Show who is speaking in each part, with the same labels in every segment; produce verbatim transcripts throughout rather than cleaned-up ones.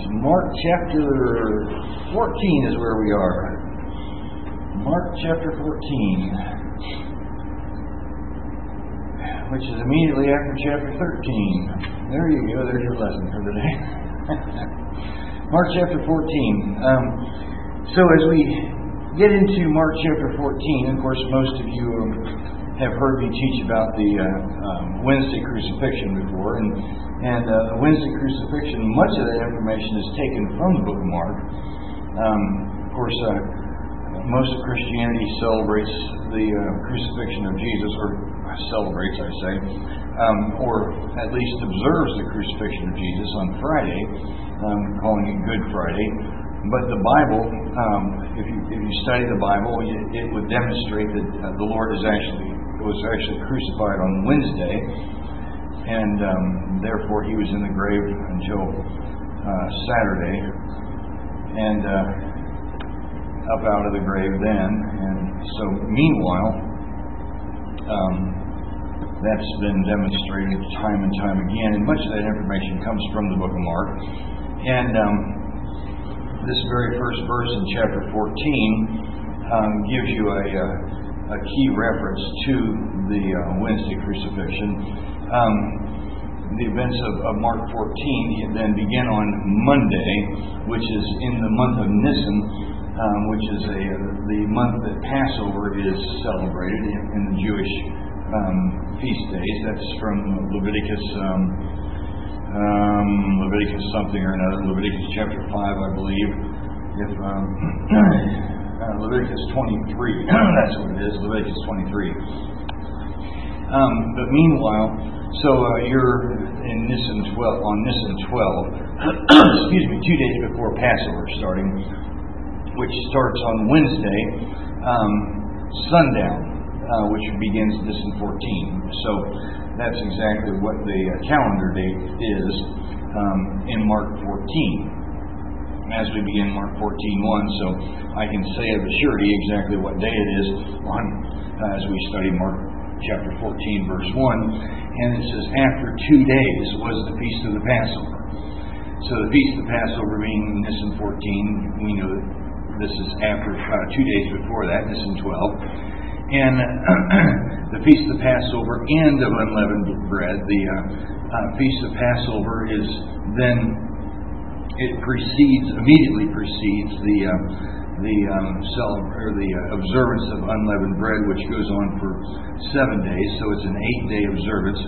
Speaker 1: Mark chapter fourteen is where we are. Mark chapter fourteen, which is immediately after chapter thirteen. There you go, there's your lesson for today. Mark chapter fourteen. Um, so as we get into Mark chapter fourteen, of course most of you um, have heard me teach about the uh, um, Wednesday crucifixion before, and and uh, the Wednesday crucifixion, much of that information is taken from the book of Mark. Um, of course, uh, most of Christianity celebrates the uh, crucifixion of Jesus, or celebrates, I say, um, or at least observes the crucifixion of Jesus on Friday, um, calling it Good Friday. But the Bible, um, if you if you study the Bible, it, it would demonstrate that uh, the Lord is actually was actually crucified on Wednesday, and um, therefore he was in the grave until uh, Saturday, and uh, up out of the grave then. And so, meanwhile, um, that's been demonstrated time and time again, and much of that information comes from the book of Mark. And um, this very first verse in chapter fourteen um, gives you a, a, a key reference to the uh, Wednesday crucifixion. Um, the events of, of Mark fourteen then begin on Monday, which is in the month of Nisan, um, which is a the month that Passover is celebrated in, in the Jewish um, feast days. That's from Leviticus. Um, Um, Leviticus something or another, Leviticus chapter five, I believe. If um, uh, Leviticus twenty-three, that's what it is, Leviticus twenty-three. Um, but meanwhile, so uh, you're in Nisan twelve, on Nisan twelve, excuse me, two days before Passover starting, which starts on Wednesday, um, sundown, uh, which begins Nisan fourteen. So that's exactly what the uh, calendar date is um, in Mark fourteen. As we begin Mark fourteen one, so I can say of a surety exactly what day it is on uh, as we study Mark chapter fourteen, verse one. And it says, after two days was the feast of the Passover. So the feast of the Passover being Nisan fourteen, we know that this is after uh, two days before that, Nisan twelve. And uh, the Feast of Passover and of Unleavened Bread, the uh, uh, Feast of Passover is then, it precedes, immediately precedes the uh, the um, cel- or the uh, observance of Unleavened Bread, which goes on for seven days, so it's an eight-day observance.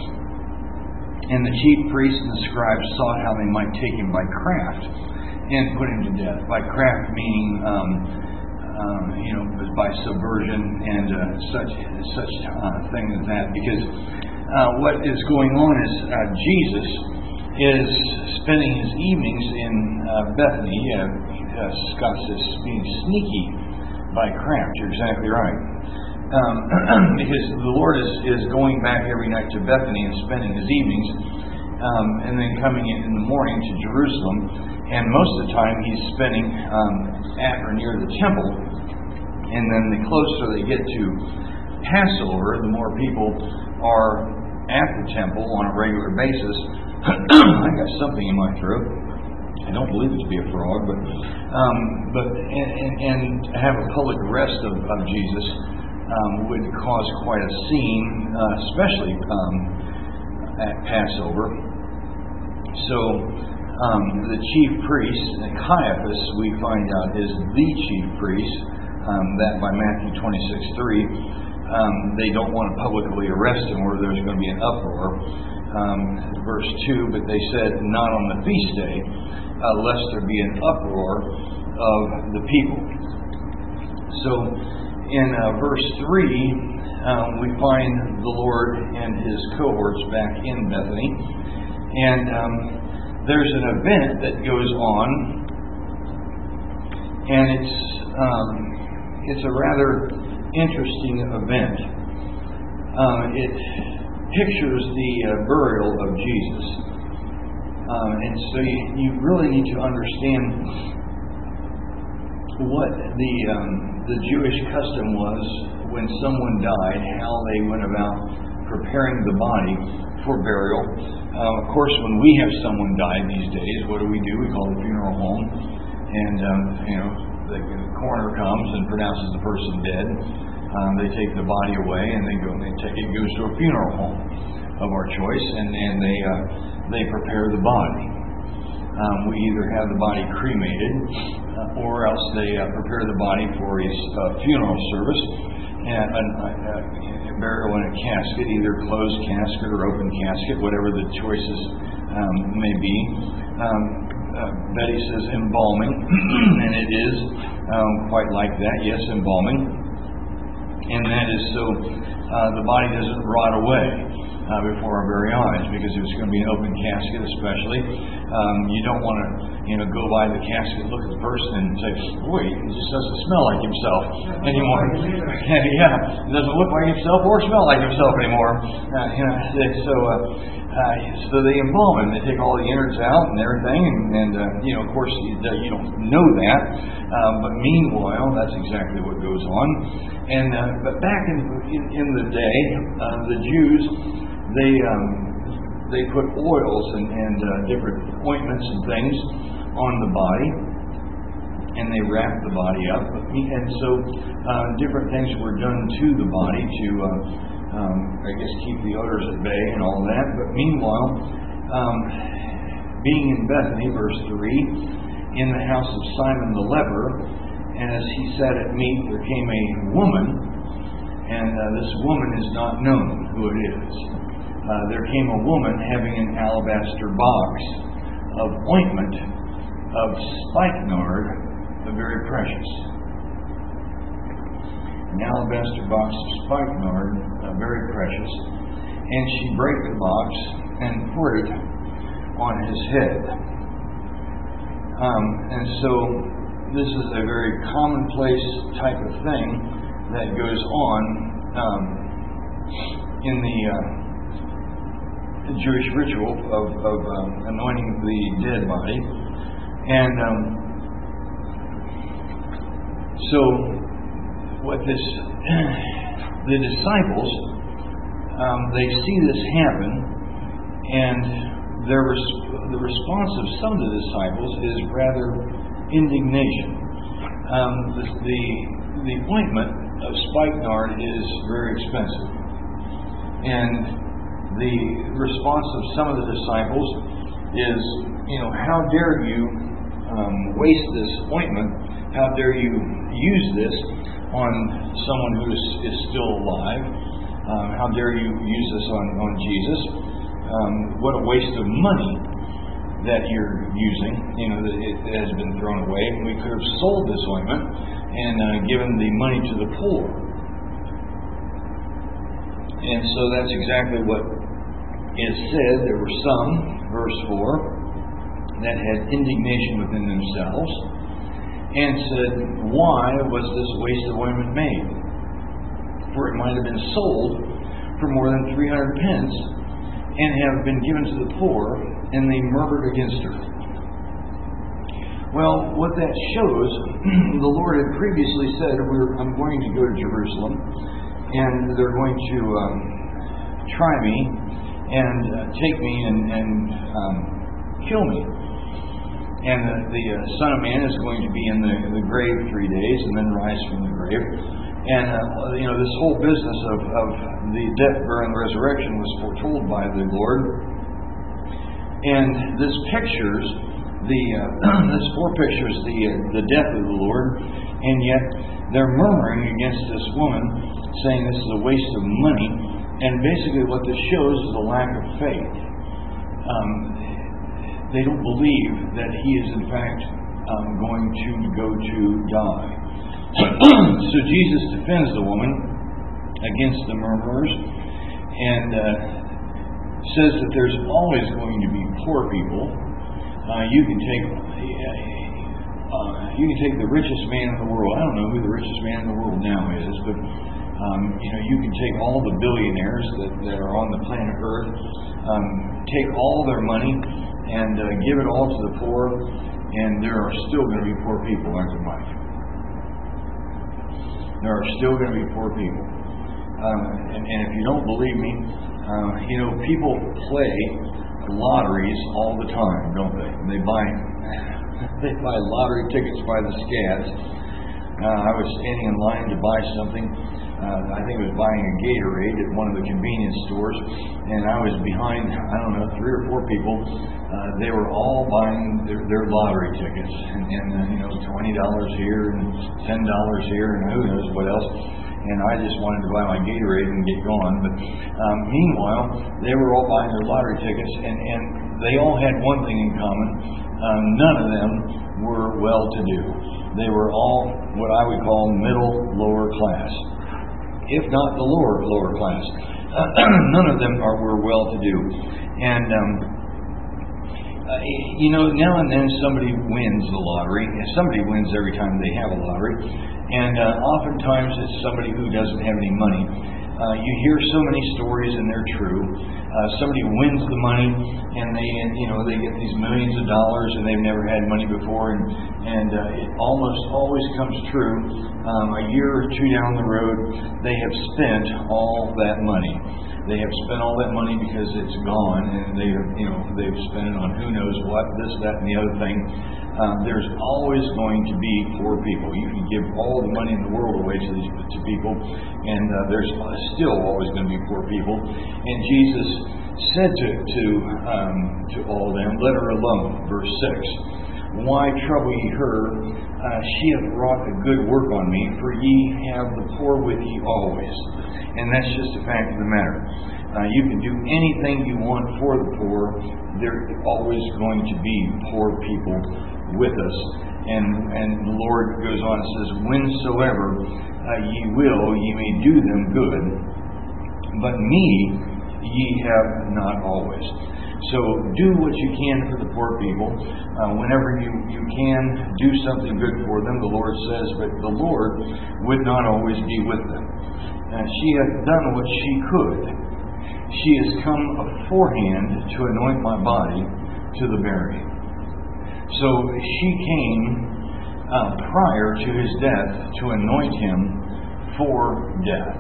Speaker 1: And the chief priests and the scribes sought how they might take him by craft and put him to death. By craft meaning... Um, Um, you know, by subversion and uh, such such uh, thing as that. Because uh, what is going on is uh, Jesus is spending his evenings in uh, Bethany. Uh, uh, Scott says being sneaky by craft. You're exactly right. Um, because the Lord is, is going back every night to Bethany and spending his evenings, um, and then coming in in the morning to Jerusalem. And most of the time he's spending um, at or near the temple. And then the closer they get to Passover, the more people are at the temple on a regular basis. I got something in my throat. I don't believe it to be a frog, but um, but and, and, and have a public arrest of, of Jesus um, would cause quite a scene, uh, especially um, at Passover. So. Um, the chief priest, Caiaphas, we find out is the chief priest, um, that by Matthew twenty-six three, um, they don't want to publicly arrest him or there's going to be an uproar. Um, verse two, but they said, not on the feast day, uh, lest there be an uproar of the people. So in uh, verse three, um, we find the Lord and his cohorts back in Bethany. And... Um, There's an event that goes on, and it's um, it's a rather interesting event. Um, it pictures the uh, burial of Jesus, um, and so you, you really need to understand what the um, the Jewish custom was when someone died, how they went about preparing the body for burial. Um, of course, when we have someone die these days, what do we do? We call the funeral home, and um, you know, the, the coroner comes and pronounces the person dead. Um, they take the body away, and they go. They take it goes to a funeral home of our choice, and and they uh, they prepare the body. Um, we either have the body cremated, uh, or else they uh, prepare the body for a uh, funeral service and a, a, a burial in a casket, either closed casket or open casket, whatever the choices um, may be. Um, uh, Betty says embalming, and it is um, quite like that. Yes, embalming, and that is so uh, the body doesn't rot away uh, before our very eyes, because if it's going to be an open casket, especially, um, you don't want to, you know, go by the casket, look at the person, and say, "Boy, he just doesn't smell like himself anymore." Yeah, it doesn't look like himself or smell like himself anymore. Uh, you know, so, uh, uh, so they embalm him. They take all the innards out and everything, and, and uh, you know, of course, you, you don't know that, um, but meanwhile, that's exactly what goes on. And uh, but back in in, in the day, uh, the Jews, they um, they put oils and, and uh, different ointments and things on the body, and they wrapped the body up. And so uh, different things were done to the body to, uh, um, I guess, keep the odors at bay and all that. But meanwhile, um, being in Bethany, verse three, in the house of Simon the leper, and as he sat at meat, there came a woman, and uh, this woman is not known who it is. Uh, there came a woman having an alabaster box of ointment of spikenard, uh, very precious. An alabaster box of spikenard, uh, very precious. And she brake the box and poured it on his head. Um, and so this is a very commonplace type of thing that goes on um, in the uh, Jewish ritual of, of um, anointing the dead body. And um, so what this the disciples um, they see this happen, and their res- the response of some of the disciples is rather indignation. Um, the, the the ointment of spikenard is very expensive, and the response of some of the disciples is, you know, how dare you um, waste this ointment? How dare you use this on someone who is, is still alive? Um, how dare you use this on, on Jesus? Um, what a waste of money that you're using. You know, that it, it has been thrown away. We could have sold this ointment and uh, given the money to the poor. And so that's exactly what is said. There were some, verse four, that had indignation within themselves and said, "Why was this waste of ointment made? For it might have been sold for more than three hundred pence and have been given to the poor." And they murmured against her. Well, what that shows, the Lord had previously said, We're, I'm going to go to Jerusalem, and they're going to um, try me and uh, take me and, and um, kill me. And the, the uh, Son of Man is going to be in the, the grave three days and then rise from the grave. And, uh, you know, this whole business of, of the death, burial, and resurrection was foretold by the Lord. And this pictures, the uh, this forepictures the, uh, the death of the Lord. And yet they're murmuring against this woman, saying this is a waste of money. And basically what this shows is a lack of faith. Um, they don't believe that he is in fact um, going to go to die. So Jesus defends the woman against the murmurers and uh, says that there's always going to be poor people. Uh, you can take uh, you can take the richest man in the world. I don't know who the richest man in the world now is, but Um, you know, you can take all the billionaires that, that are on the planet Earth, um, take all their money and uh, give it all to the poor, and there are still going to be poor people, aren't there, Mike? There are still going to be poor people. Um, and, and if you don't believe me, uh, you know, people play lotteries all the time, don't they? They buy they buy lottery tickets by the scads. Uh, I was standing in line to buy something. Uh, I think I was buying a Gatorade at one of the convenience stores, and I was behind, I don't know, three or four people. Uh, they were all buying their, their lottery tickets, and, and uh, you know, twenty dollars here and ten dollars here, and who knows what else. And I just wanted to buy my Gatorade and get going. But um, meanwhile, they were all buying their lottery tickets, and, and they all had one thing in common. Um, none of them were well-to-do. They were all what I would call middle, lower class, if not the lower, lower class. Uh, none of them are were well-to-do. And, um, uh, you know, now and then somebody wins the lottery. Somebody wins every time they have a lottery. And uh, oftentimes it's somebody who doesn't have any money. Uh, you hear so many stories, and they're true. Uh, somebody wins the money, and they, you know, they get these millions of dollars, and they've never had money before, and and uh, it almost always comes true. Um, a year or two down the road, they have spent all that money. They have spent all that money because it's gone, and they have, you know, they've spent it on who knows what, this, that, and the other thing. Um, there's always going to be poor people. You can give all the money in the world away to these to people, and uh, there's still always going to be poor people. And Jesus said to to um, to all of them, "Let her alone." Verse six. Why trouble ye her? Uh, she hath wrought a good work on me, for ye have the poor with ye always. And that's just a fact of the matter. Uh, you can do anything you want for the poor. There are always going to be poor people with us. And and the Lord goes on and says, whensoever uh, ye will, ye may do them good, but me ye have not always. So do what you can for the poor people. Uh, whenever you, you can, do something good for them, the Lord says, but the Lord would not always be with them. Uh, she hath done what she could. She has come aforehand to anoint my body to the burying. So she came uh, prior to his death to anoint him for death.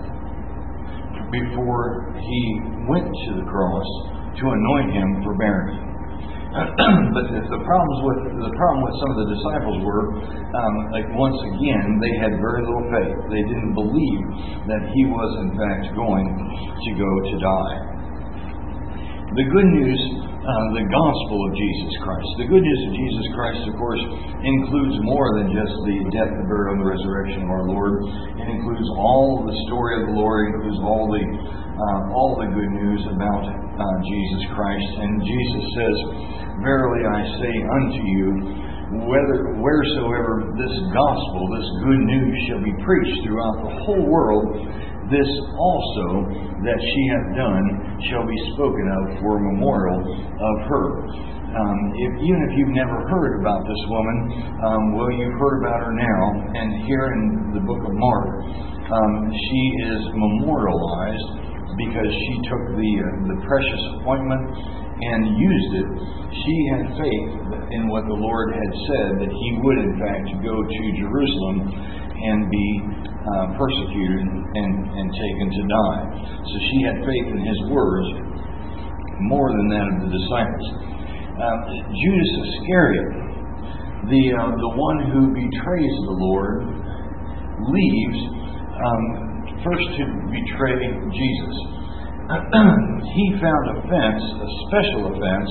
Speaker 1: Before he went to the cross to anoint him for burying. But the, the problems with the problem with some of the disciples were, um, like once again, they had very little faith. They didn't believe that he was in fact going to go to die. The good news, uh, the gospel of Jesus Christ. The good news of Jesus Christ, of course, includes more than just the death, the burial, and the resurrection of our Lord. It includes all the story of the Lord. It includes all the uh, all the good news about uh, Jesus Christ. And Jesus says, "Verily I say unto you, whether wheresoever this gospel, this good news, shall be preached throughout the whole world, this also that she hath done shall be spoken of for a memorial of her." Um, if, even if you've never heard about this woman, um, well, you've heard about her now. And here in the book of Mark, um, she is memorialized because she took the uh, the precious ointment and used it. She had faith in what the Lord had said, that he would in fact go to Jerusalem and be uh, persecuted and, and taken to die. So she had faith in his words more than that of the disciples. Uh, Judas Iscariot, the uh, the one who betrays the Lord, leaves um, first to betray Jesus. He found offense, a special offense,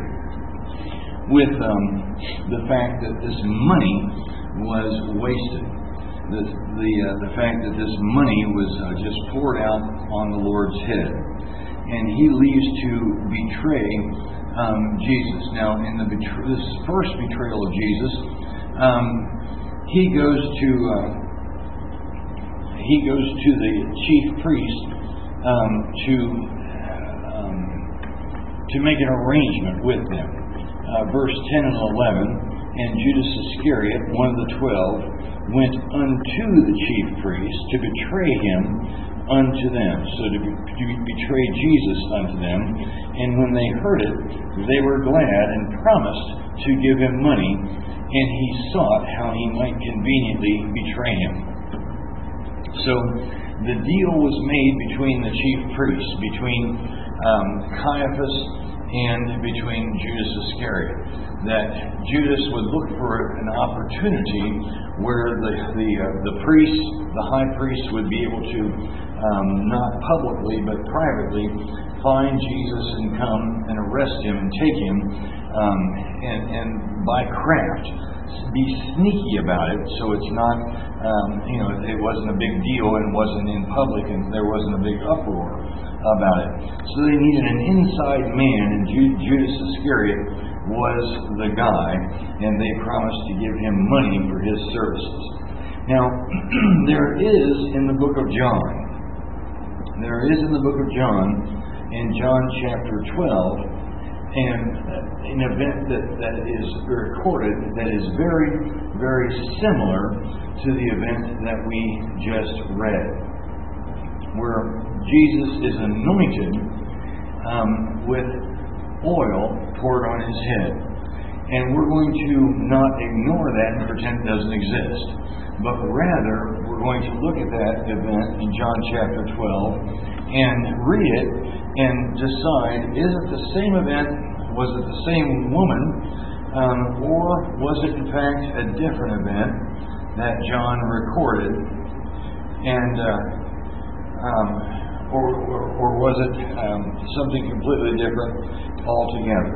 Speaker 1: with um, the fact that this money was wasted. The the, uh, the fact that this money was uh, just poured out on the Lord's head. And he leaves to betray um, Jesus. Now, in the betray- this first betrayal of Jesus, um, he goes to uh, he goes to the chief priest um, to um, to make an arrangement with them. Uh, verse ten and eleven, and Judas Iscariot, one of the twelve, went unto the chief priests to betray him unto them. So to, be, to betray Jesus unto them. And when they heard it, they were glad and promised to give him money, and he sought how he might conveniently betray him. So the deal was made between the chief priests, between um, Caiaphas and between Judas Iscariot. That Judas would look for an opportunity where the the, uh, the priest, the high priest, would be able to um, not publicly but privately find Jesus and come and arrest him and take him, um, and, and by craft be sneaky about it, so it's not, um, you know, it wasn't a big deal and wasn't in public and there wasn't a big uproar about it. So they needed an inside man, and Judas Iscariot was the guy, and they promised to give him money for his services. Now, there is in the book of John, there is in the book of John, in John chapter twelve, and an event that, that is recorded that is very, very similar to the event that we just read, where Jesus is anointed um, with oil poured on his head. And we're going to not ignore that and pretend it doesn't exist, but rather we're going to look at that event in John chapter twelve and read it and decide, is it the same event, was it the same woman, um, or was it in fact a different event that John recorded, and uh, um, or, or, or was it um, something completely different altogether?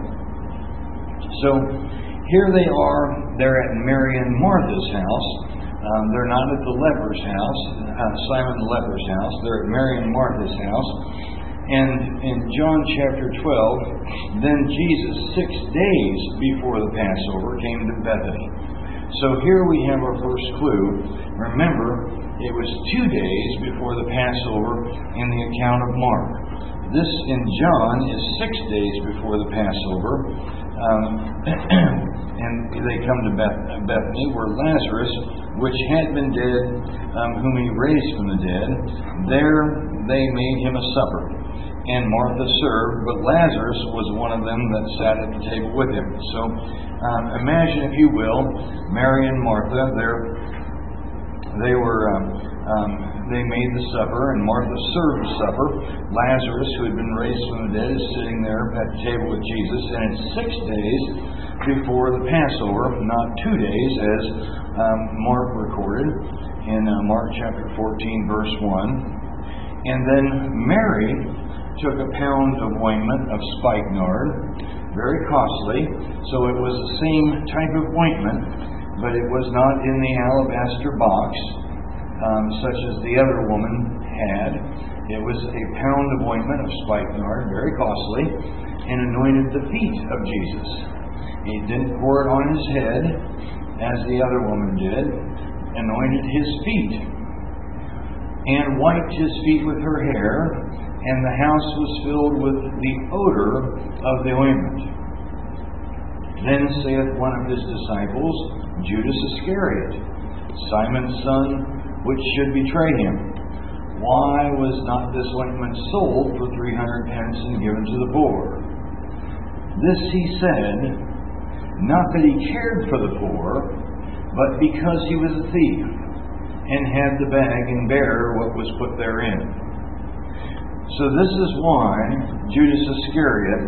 Speaker 1: So here they are, they're at Mary and Martha's house. Um, they're not at the leper's house, uh, Simon the leper's house. They're at Mary and Martha's house. And in John chapter twelve, then Jesus, six days before the Passover, came to Bethany. So here we have our first clue. Remember, it was two days before the Passover in the account of Mark. This in John is six days before the Passover. Um, and they come to Beth- Bethany, where Lazarus, which had been dead, um, whom he raised from the dead, there they made him a supper. And Martha served, but Lazarus was one of them that sat at the table with him. So um, imagine, if you will, Mary and Martha, they were um, um, they made the supper, and Martha served the supper. Lazarus, who had been raised from the dead, is sitting there at the table with Jesus, and it's six days before the Passover, not two days, as um, Mark recorded in uh, Mark chapter fourteen, verse one. And then Mary took a pound of ointment of spikenard, very costly, so it was the same type of ointment, but it was not in the alabaster box, um, such as the other woman had. It was a pound of ointment of spikenard, very costly, and anointed the feet of Jesus. He didn't pour it on his head, as the other woman did, anointed his feet, and wiped his feet with her hair, and the house was filled with the odor of the ointment. Then saith one of his disciples, Judas Iscariot, Simon's son, which should betray him, why was not this ointment sold for three hundred pence and given to the poor? This he said, not that he cared for the poor, but because he was a thief, and had the bag and bare what was put therein. So this is why Judas Iscariot,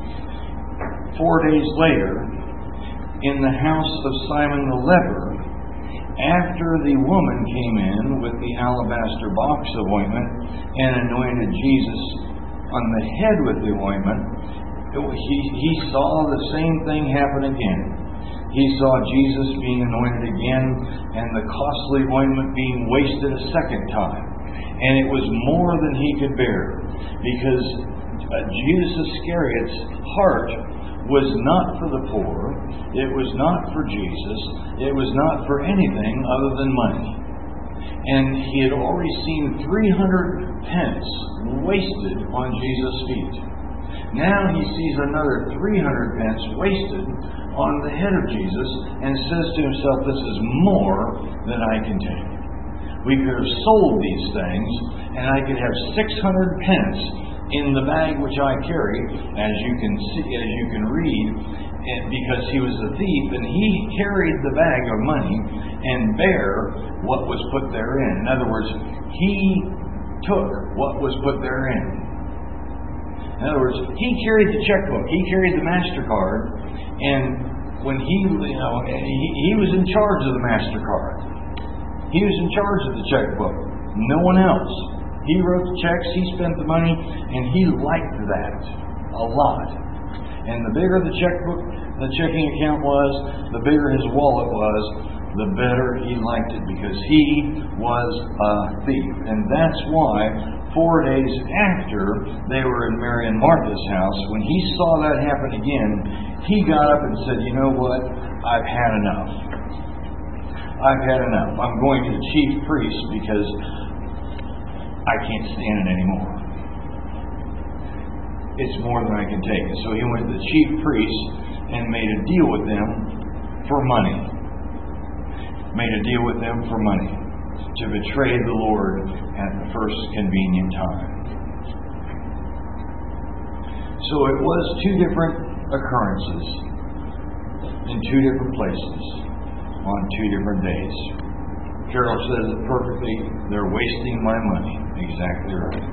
Speaker 1: four days later, in the house of Simon the leper, after the woman came in with the alabaster box of ointment and anointed Jesus on the head with the ointment, he, he saw the same thing happen again. He saw Jesus being anointed again, and the costly ointment being wasted a second time. And it was more than he could bear, because uh, Judas Iscariot's heart was not for the poor, it was not for Jesus, it was not for anything other than money. And he had already seen three hundred pence wasted on Jesus' feet. Now he sees another three hundred pence wasted on the head of Jesus, and says to himself, this is more than I can take. We could have sold these things, and I could have six hundred pence in the bag which I carry, as you can see, as you can read, and because he was a thief, and he carried the bag of money and bare what was put therein. In other words, he took what was put therein. In other words, he carried the checkbook. He carried the MasterCard. And when he, you know, he, he was in charge of the MasterCard. He was in charge of the checkbook. No one else. He wrote the checks, he spent the money, and he liked that a lot. And the bigger the checkbook, the checking account was, the bigger his wallet was, the better he liked it, because he was a thief. And that's why four days after they were in Mary and Martha's house, when he saw that happen again, he got up and said, you know what? I've had enough. I've had enough. I'm going to the chief priest because I can't stand it anymore. It's more than I can take. And so he went to the chief priests and made a deal with them for money. Made a deal with them for money to betray the Lord at the first convenient time. So it was two different occurrences in two different places on two different days. Carol says it perfectly. They're wasting my money. Exactly right.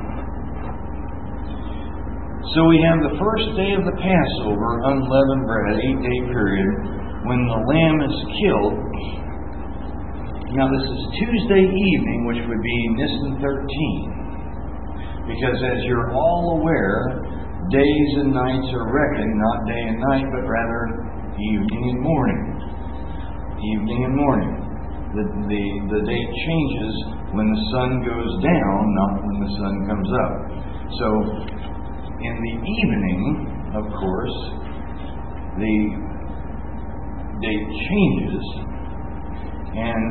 Speaker 1: So we have the first day of the Passover, unleavened bread, eight-day period, when the lamb is killed. Now this is Tuesday evening, which would be Nisan thirteen. Because as you're all aware, days and nights are reckoned, not day and night, but rather evening and morning. Evening and morning. The, the, the date changes when the sun goes down, not when the sun comes up. So, in the evening, of course, the date changes, and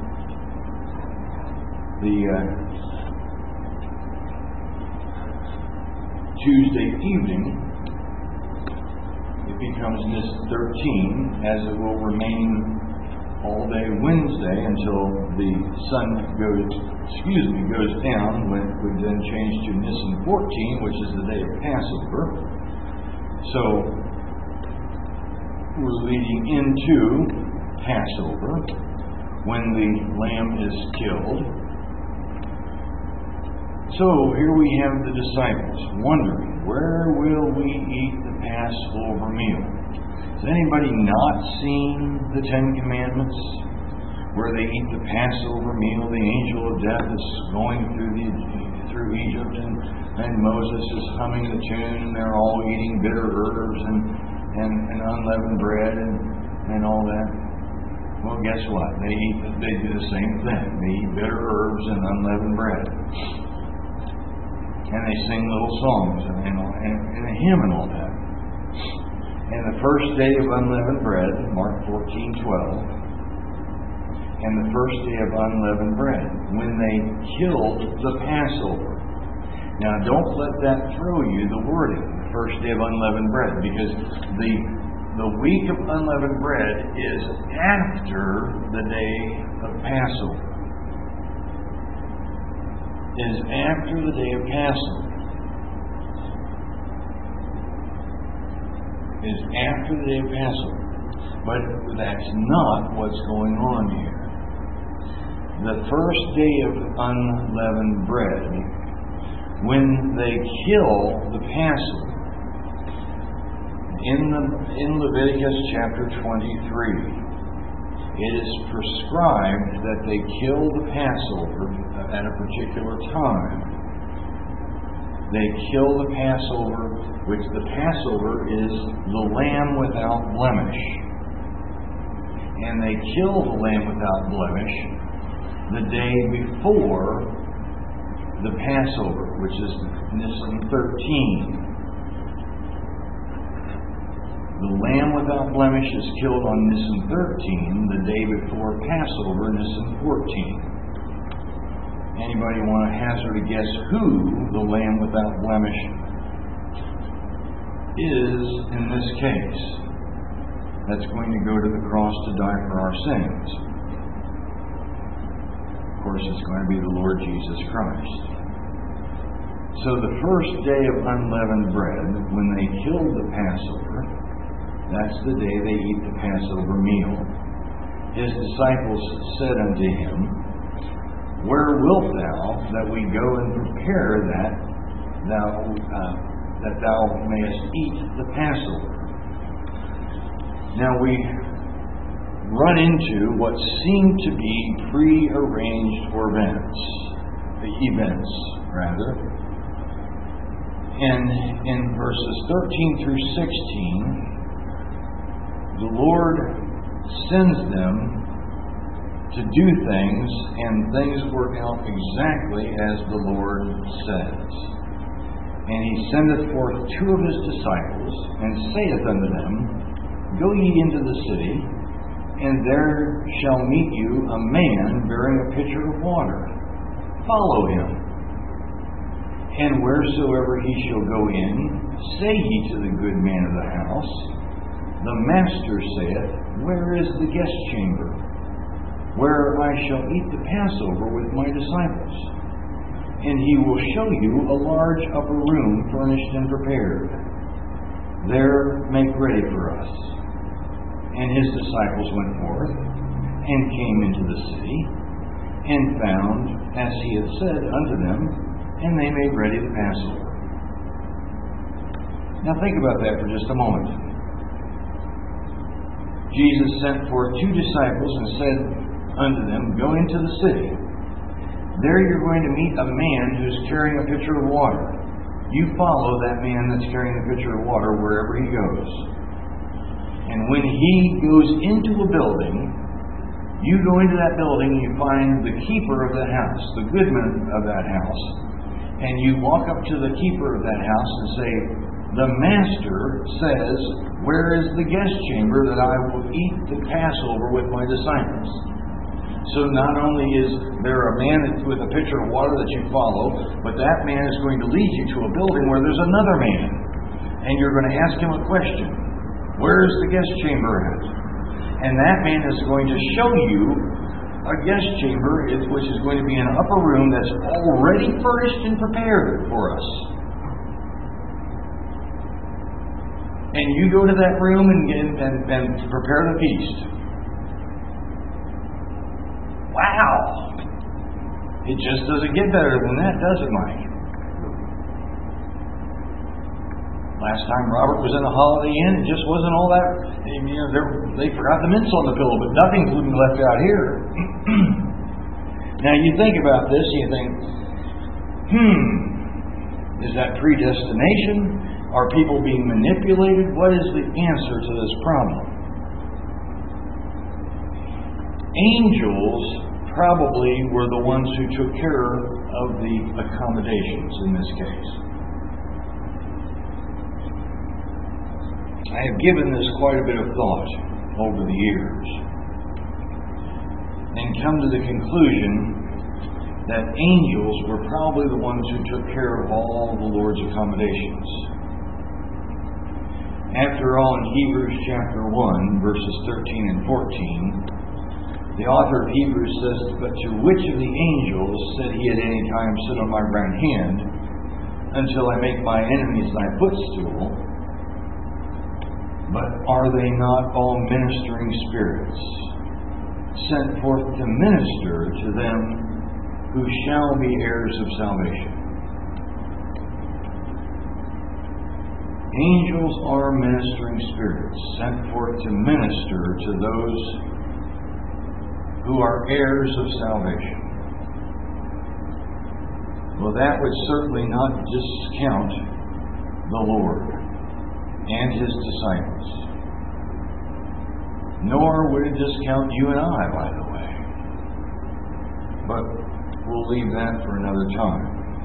Speaker 1: the uh, Tuesday evening, it becomes Nisan thirteen, as it will remain all day Wednesday until the sun goes, excuse me, goes down, when it would then change to Nisan fourteen, which is the day of Passover. So we're leading into Passover when the lamb is killed. So here we have the disciples wondering, where will we eat the Passover meal? Has anybody not seen the Ten Commandments, where they eat the Passover meal? The angel of death is going through the through Egypt, and, and Moses is humming the tune, and they're all eating bitter herbs and, and, and unleavened bread and, and all that. Well, guess what? They eat. They do the same thing. They eat bitter herbs and unleavened bread, and they sing little songs and, and, and a hymn and all that. And the first day of unleavened bread, Mark fourteen twelve, and the first day of unleavened bread, when they killed the Passover. Now, don't let that throw you, the wording, the first day of unleavened bread, because the the week of unleavened bread is after the day of Passover. Is after the day of Passover. Is after the day of Passover. But that's not what's going on here. The first day of unleavened bread, when they kill the Passover, in, the, in Leviticus chapter twenty-three, it is prescribed that they kill the Passover at a particular time. They kill the Passover, which the Passover is the lamb without blemish. And they kill the lamb without blemish the day before the Passover, which is Nisan thirteen. The lamb without blemish is killed on Nisan thirteen, the day before Passover, Nisan fourteen. Anybody want to hazard a guess who the lamb without blemish is in this case? That's going to go to the cross to die for our sins. Of course, it's going to be the Lord Jesus Christ. So the first day of unleavened bread, when they killed the Passover, that's the day they eat the Passover meal. His disciples said unto him, Where wilt thou that we go and prepare that thou uh, that thou mayest eat the Passover. Now we run into what seem to be pre-arranged events, events rather. And in verses thirteen through sixteen, the Lord sends them to do things, and things work out exactly as the Lord says. And he sendeth forth two of his disciples, and saith unto them, Go ye into the city, and there shall meet you a man bearing a pitcher of water. Follow him. And wheresoever he shall go in, say ye to the good man of the house, The Master saith, Where is the guest chamber, where I shall eat the Passover with my disciples? And he will show you a large upper room furnished and prepared. There make ready for us. And his disciples went forth, and came into the city, and found, as he had said unto them, and they made ready the Passover. Now think about that for just a moment. Jesus sent forth two disciples and said unto them, Go into the city. There you're going to meet a man who's carrying a pitcher of water. You follow that man that's carrying the pitcher of water wherever he goes. And when he goes into a building, you go into that building, you find the keeper of that house, the goodman of that house, and you walk up to the keeper of that house and say, The Master says, Where is the guest chamber that I will eat the Passover with my disciples? So not only is there a man with a pitcher of water that you follow, but that man is going to lead you to a building where there's another man. And you're going to ask him a question. Where is the guest chamber at? And that man is going to show you a guest chamber, which is going to be an upper room that's already furnished and prepared for us. And you go to that room and, and, and prepare the feast. Wow! It just doesn't get better than that, does it, Mike? Last time Robert was in a Holiday Inn, it just wasn't all that. You know, they forgot the mints on the pillow, but nothing could be left out here. Now you think about this, you think, hmm, is that predestination? Are people being manipulated? What is the answer to this problem? Angels probably were the ones who took care of the accommodations in this case. I have given this quite a bit of thought over the years and come to the conclusion that angels were probably the ones who took care of all the Lord's accommodations. After all, in Hebrews chapter one, verses thirteen and fourteen, the author of Hebrews says, But to which of the angels said he at any time, Sit on my right hand, until I make my enemies thy footstool? But are they not all ministering spirits, sent forth to minister to them who shall be heirs of salvation? Angels are ministering spirits, sent forth to minister to those who are heirs of salvation. Well, that would certainly not discount the Lord and his disciples. Nor would it discount you and I, by the way. But we'll leave that for another time.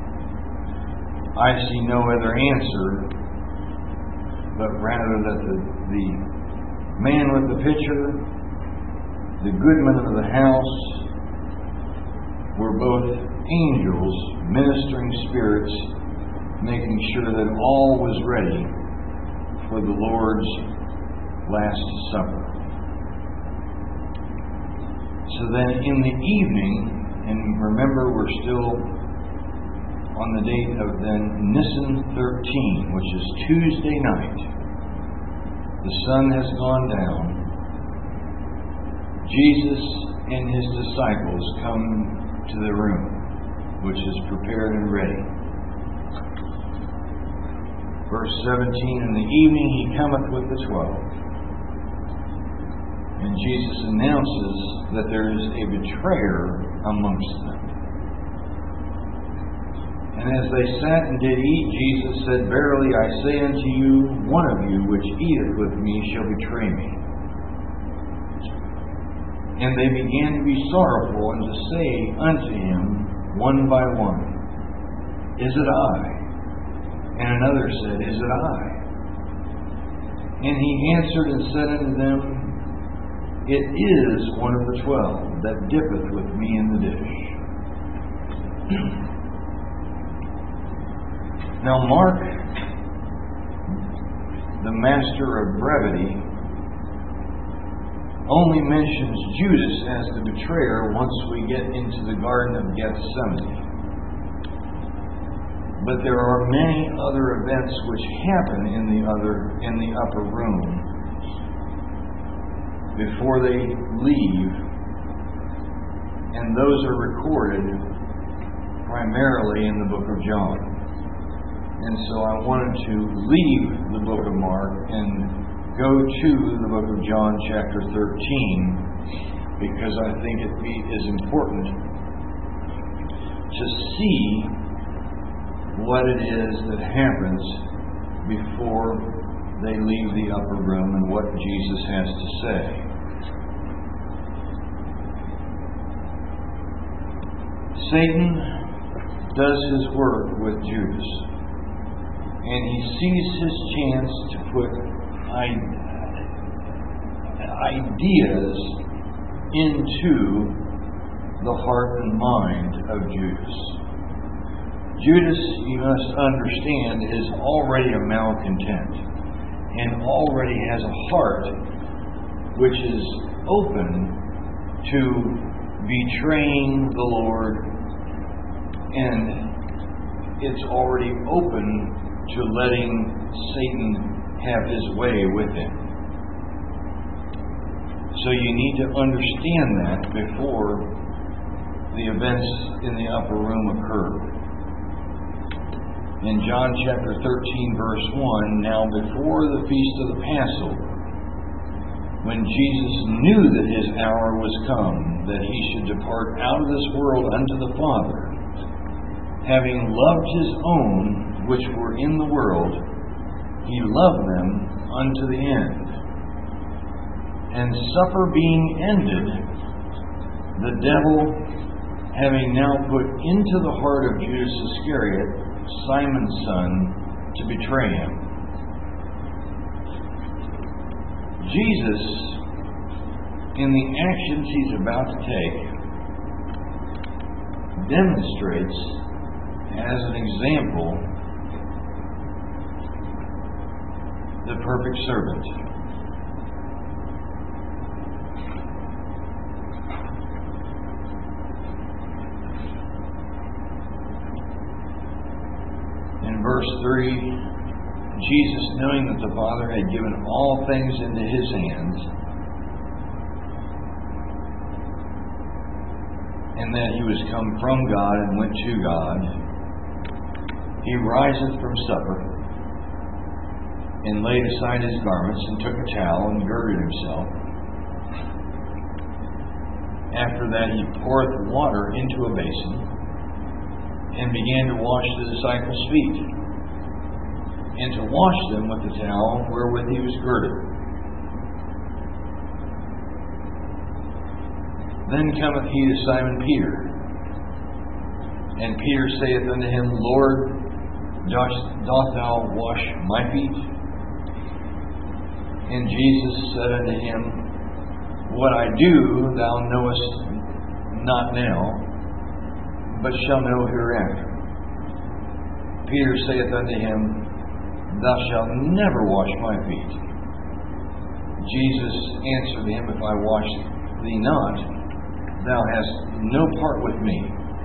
Speaker 1: I see no other answer, but rather that the, the man with the pitcher, the goodman of the house, were both angels, ministering spirits, making sure that all was ready for the Lord's Last Supper. So then in the evening, and remember we're still on the date of then Nisan thirteen, which is Tuesday night. The sun has gone down. Jesus and his disciples come to the room, which is prepared and ready. Verse seventeen, in the evening he cometh with the twelve. And Jesus announces that there is a betrayer amongst them. And as they sat and did eat, Jesus said, Verily I say unto you, one of you which eateth with me shall betray me. And they began to be sorrowful, and to say unto him one by one, Is it I? And another said, Is it I? And he answered and said unto them, It is one of the twelve that dippeth with me in the dish. Now Mark, the master of brevity, only mentions Judas as the betrayer once we get into the Garden of Gethsemane. But there are many other events which happen in the other in the upper room before they leave, and those are recorded primarily in the book of John. And so I wanted to leave the book of Mark and go to the book of John chapter thirteen, because I think it be, is important to see what it is that happens before they leave the upper room and what Jesus has to say. Satan does his work with Judas, and he sees his chance to put ideas into the heart and mind of Judas. Judas, you must understand, is already a malcontent and already has a heart which is open to betraying the Lord, and it's already open to letting Satan have his way with him. So you need to understand that before the events in the upper room occur. In John chapter thirteen, verse one, now before the feast of the Passover, when Jesus knew that his hour was come, that he should depart out of this world unto the Father, having loved his own which were in the world, he loved them unto the end. And supper being ended, the devil, having now put into the heart of Judas Iscariot, Simon's son, to betray him. Jesus, in the actions he's about to take, demonstrates as an example the perfect servant. In verse three, Jesus, knowing that the Father had given all things into his hands, and that he was come from God and went to God, he riseth from supper, and laid aside his garments, and took a towel, and girded himself. After that he poureth water into a basin, and began to wash the disciples' feet, and to wash them with the towel wherewith he was girded. Then cometh he to Simon Peter, and Peter saith unto him, Lord, dost, dost thou wash my feet? And Jesus said unto him, What I do thou knowest not now, but shall know hereafter. Peter saith unto him, Thou shalt never wash my feet. Jesus answered him, If I wash thee not, thou hast no part with me.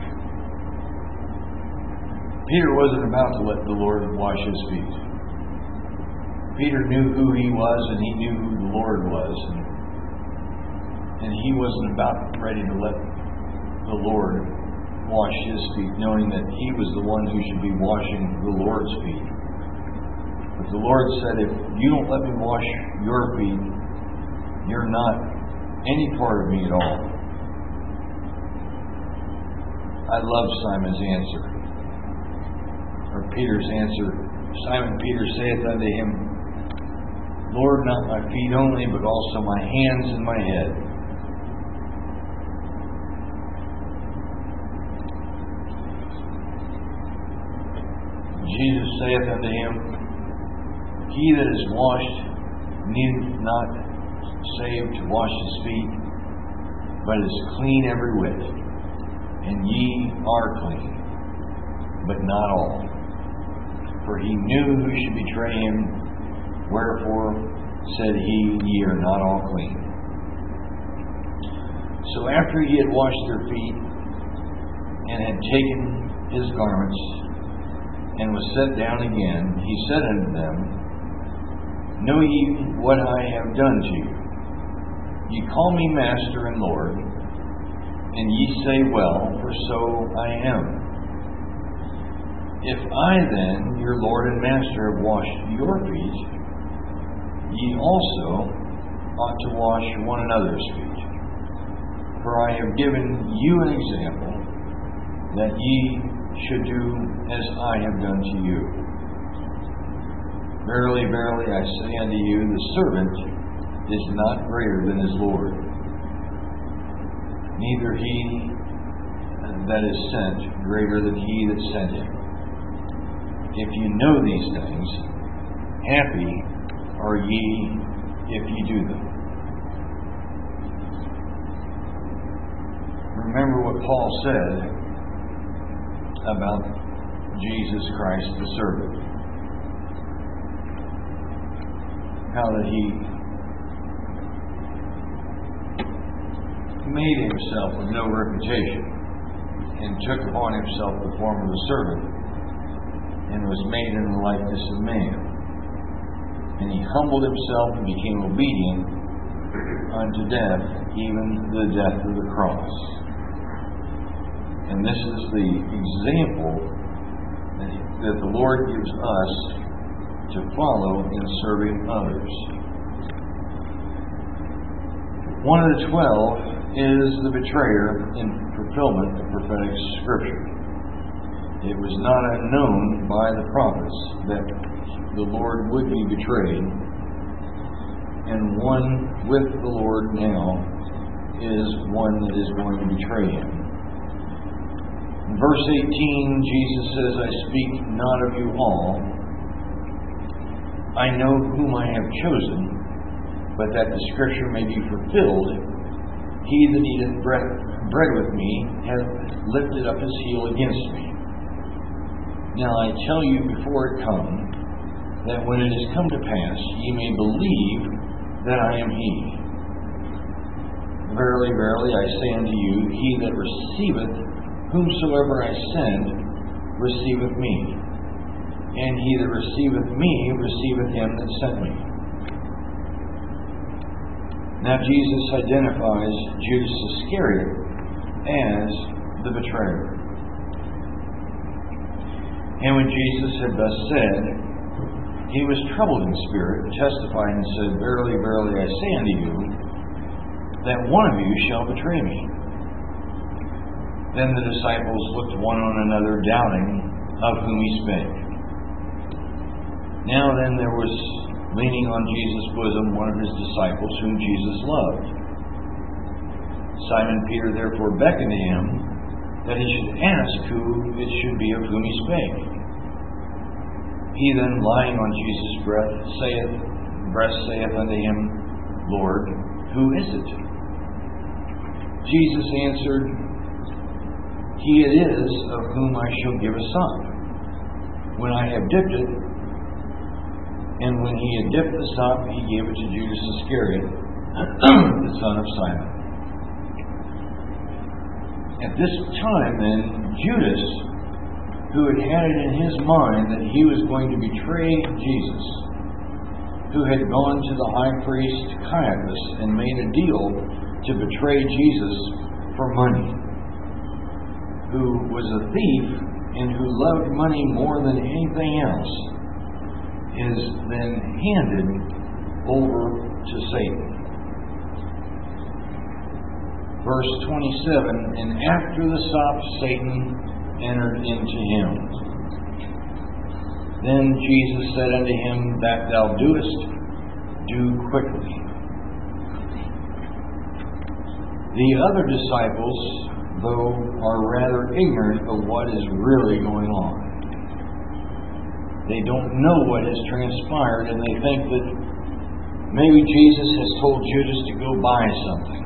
Speaker 1: Peter wasn't about to let the Lord wash his feet. Peter knew who he was, and he knew who the Lord was. And, and he wasn't about ready to let the Lord wash his feet, knowing that he was the one who should be washing the Lord's feet. the Lord said, if you don't let me wash your feet, you're not any part of me at all. I love Simon's answer, or Peter's answer. Simon Peter saith unto him, Lord, not my feet only, but also my hands and my head. Jesus saith unto him, He that is washed needeth not save to wash his feet, but is clean every whit. And ye are clean, but not all. For he knew who should betray him, wherefore said he, Ye are not all clean. So after he had washed their feet, and had taken his garments, and was set down again, he said unto them, Know ye what I have done to you? Ye call me Master and Lord, and ye say, Well, for so I am. If I then, your Lord and Master, have washed your feet, ye also ought to wash one another's feet. For I have given you an example, that ye should do as I have done to you. Verily, verily, I say unto you, the servant is not greater than his Lord, neither he that is sent greater than he that sent him. If you know these things, happy are ye if ye do them. Remember what Paul said about Jesus Christ the servant. How that he made himself with no reputation, and took upon himself the form of a servant, and was made in the likeness of man. And he humbled himself and became obedient unto death, even the death of the cross. And this is the example that the Lord gives us to follow in serving others. One of the twelve is the betrayer in fulfillment of prophetic scripture. It was not unknown by the prophets that the Lord would be betrayed, and one with the Lord now is one that is going to betray him. In verse eighteen, Jesus says, I speak not of you all. I know whom I have chosen, but that the scripture may be fulfilled, he that eateth bread, bread with me hath lifted up his heel against me. Now I tell you before it come, that when it is come to pass, ye may believe that I am he. Verily, verily, I say unto you, he that receiveth whomsoever I send, receiveth me. And he that receiveth me, receiveth him that sent me. Now Jesus identifies Judas Iscariot as the betrayer. And when Jesus had thus said, he was troubled in spirit, and testified and said, Verily, verily, I say unto you, that one of you shall betray me. Then the disciples looked one on another, doubting of whom he spake. Now then there was leaning on Jesus' bosom one of his disciples, whom Jesus loved. Simon Peter therefore beckoned to him, that he should ask who it should be of whom he spake. He then, lying on Jesus' breast, saith, breast saith unto him, Lord, who is it? Jesus answered, He it is of whom I shall give a sop, when I have dipped it. And when he had dipped the sop, he gave it to Judas Iscariot, the son of Simon. At this time, then, Judas, who had had it in his mind that he was going to betray Jesus, who had gone to the high priest Caiaphas and made a deal to betray Jesus for money, who was a thief and who loved money more than anything else, is then handed over to Satan. Verse twenty-seven, and after the sop Satan entered into him. Then Jesus said unto him, that thou doest, do quickly. The other disciples, though, are rather ignorant of what is really going on. They don't know what has transpired, and they think that maybe Jesus has told Judas to go buy something,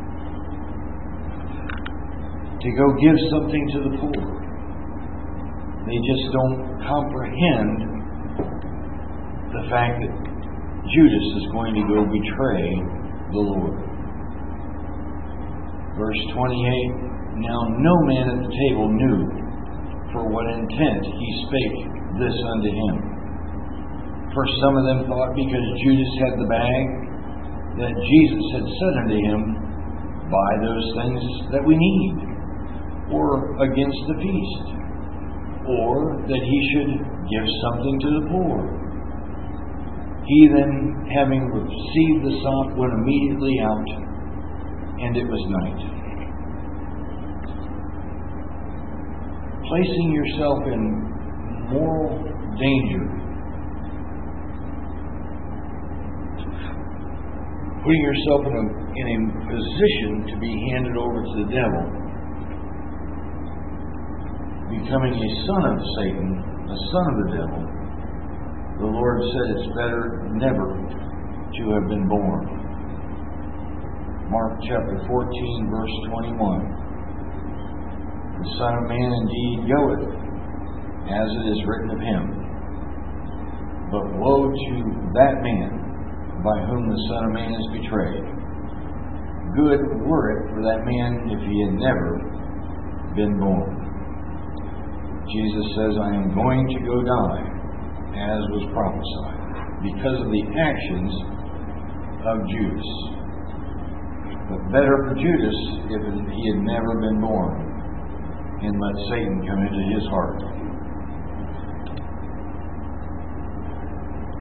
Speaker 1: to go give something to the poor. They just don't comprehend the fact that Judas is going to go betray the Lord. Verse twenty-eight, now no man at the table knew for what intent he spake this unto him. For some of them thought, because Judas had the bag, that Jesus had said unto him, buy those things that we need, or against the feast, or that he should give something to the poor. He then, having received the sop, went immediately out, and it was night. Placing yourself in moral danger, putting yourself in a, in a position to be handed over to the devil, becoming a son of Satan, a son of the devil, the Lord said it's better never to have been born. Mark chapter fourteen, verse twenty-one. The Son of Man indeed goeth, as it is written of him. But woe to that man by whom the Son of Man is betrayed. Good were it for that man if he had never been born. Jesus says, I am going to go die, as was prophesied, because of the actions of Judas. But better for Judas if he had never been born and let Satan come into his heart.